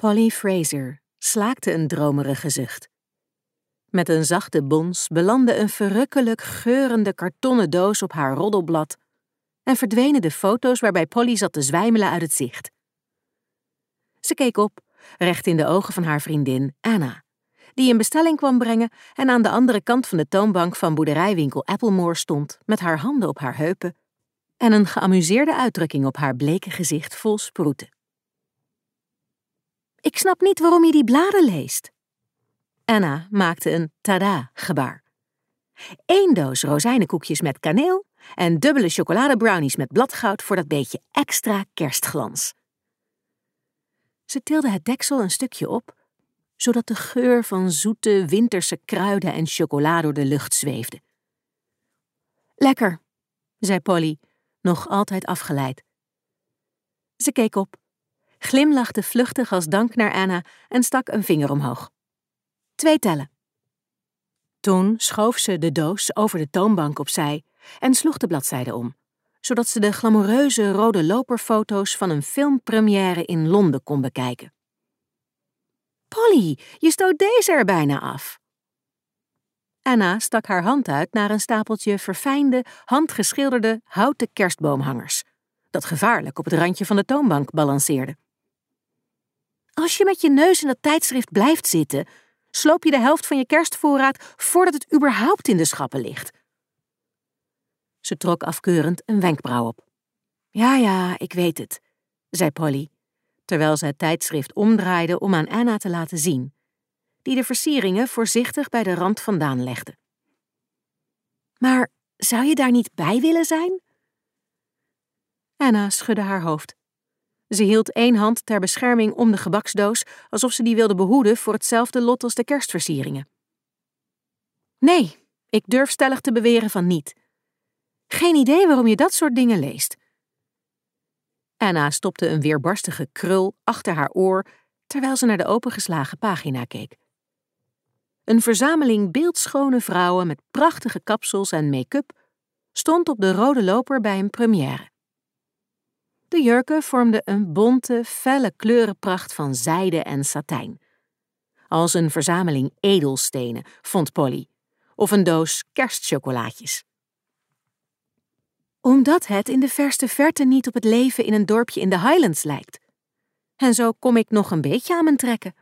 Polly Fraser slaakte een dromerige zucht. Met een zachte bons belandde een verrukkelijk geurende kartonnen doos op haar roddelblad en verdwenen de foto's waarbij Polly zat te zwijmelen uit het zicht. Ze keek op, recht in de ogen van haar vriendin Anna, die een bestelling kwam brengen en aan de andere kant van de toonbank van boerderijwinkel Applemore stond met haar handen op haar heupen en een geamuseerde uitdrukking op haar bleke gezicht vol sproeten. Ik snap niet waarom je die bladen leest. Anna maakte een tada-gebaar. 1 doos rozijnenkoekjes met kaneel en dubbele chocoladebrownies met bladgoud voor dat beetje extra kerstglans. Ze tilde het deksel een stukje op, zodat de geur van zoete winterse kruiden en chocola door de lucht zweefde. Lekker, zei Polly, nog altijd afgeleid. Ze keek op, glimlachte vluchtig als dank naar Anna en stak een vinger omhoog. 2 tellen. Toen schoof ze de doos over de toonbank opzij en sloeg de bladzijde om, zodat ze de glamoureuze rode loperfoto's van een filmpremière in Londen kon bekijken. Polly, je stoot deze er bijna af. Anna stak haar hand uit naar een stapeltje verfijnde, handgeschilderde houten kerstboomhangers, dat gevaarlijk op het randje van de toonbank balanceerde. Als je met je neus in dat tijdschrift blijft zitten, sloop je de helft van je kerstvoorraad voordat het überhaupt in de schappen ligt. Ze trok afkeurend een wenkbrauw op. Ja, ik weet het, zei Polly, terwijl ze het tijdschrift omdraaide om aan Anna te laten zien, die de versieringen voorzichtig bij de rand vandaan legde. Maar zou je daar niet bij willen zijn? Anna schudde haar hoofd. Ze hield 1 hand ter bescherming om de gebaksdoos, alsof ze die wilde behoeden voor hetzelfde lot als de kerstversieringen. Nee, ik durf stellig te beweren van niet. Geen idee waarom je dat soort dingen leest. Anna stopte een weerbarstige krul achter haar oor, terwijl ze naar de opengeslagen pagina keek. Een verzameling beeldschone vrouwen met prachtige kapsels en make-up stond op de rode loper bij een première. De jurken vormden een bonte, felle kleurenpracht van zijde en satijn. Als een verzameling edelstenen, vond Polly, of een doos kerstchocolaatjes. Omdat het in de verste verte niet op het leven in een dorpje in de Highlands lijkt. En zo kom ik nog een beetje aan mijn trekken.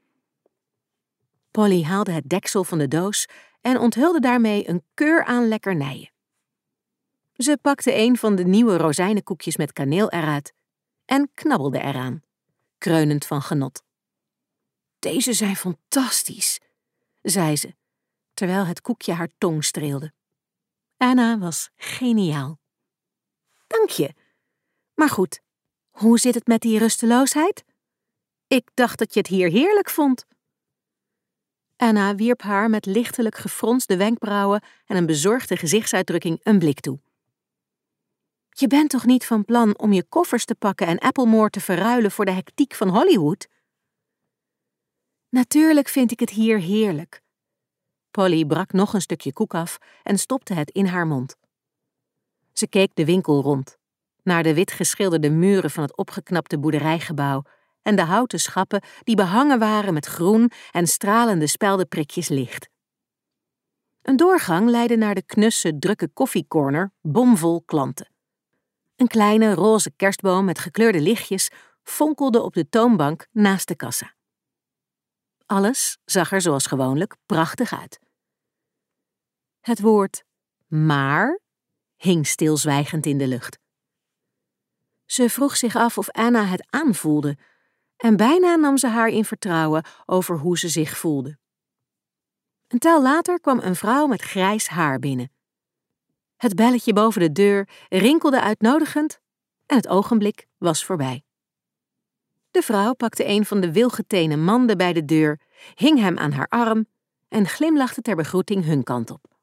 Polly haalde het deksel van de doos en onthulde daarmee een keur aan lekkernijen. Ze pakte 1 van de nieuwe rozijnenkoekjes met kaneel eruit en knabbelde eraan, kreunend van genot. Deze zijn fantastisch, zei ze, terwijl het koekje haar tong streelde. Anna was geniaal. Dank je. Maar goed, hoe zit het met die rusteloosheid? Ik dacht dat je het hier heerlijk vond. Anna wierp haar met lichtelijk gefronste wenkbrauwen en een bezorgde gezichtsuitdrukking een blik toe. Je bent toch niet van plan om je koffers te pakken en Applemore te verruilen voor de hectiek van Hollywood? Natuurlijk vind ik het hier heerlijk. Polly brak nog een stukje koek af en stopte het in haar mond. Ze keek de winkel rond, naar de wit geschilderde muren van het opgeknapte boerderijgebouw en de houten schappen die behangen waren met groen en stralende speldenprikjes licht. Een doorgang leidde naar de knusse, drukke koffiecorner, bomvol klanten. Een kleine roze kerstboom met gekleurde lichtjes fonkelde op de toonbank naast de kassa. Alles zag er zoals gewoonlijk prachtig uit. Het woord maar hing stilzwijgend in de lucht. Ze vroeg zich af of Anna het aanvoelde en bijna nam ze haar in vertrouwen over hoe ze zich voelde. Een tel later kwam een vrouw met grijs haar binnen. Het belletje boven de deur rinkelde uitnodigend en het ogenblik was voorbij. De vrouw pakte een van de wilgetenen manden bij de deur, hing hem aan haar arm en glimlachte ter begroeting hun kant op.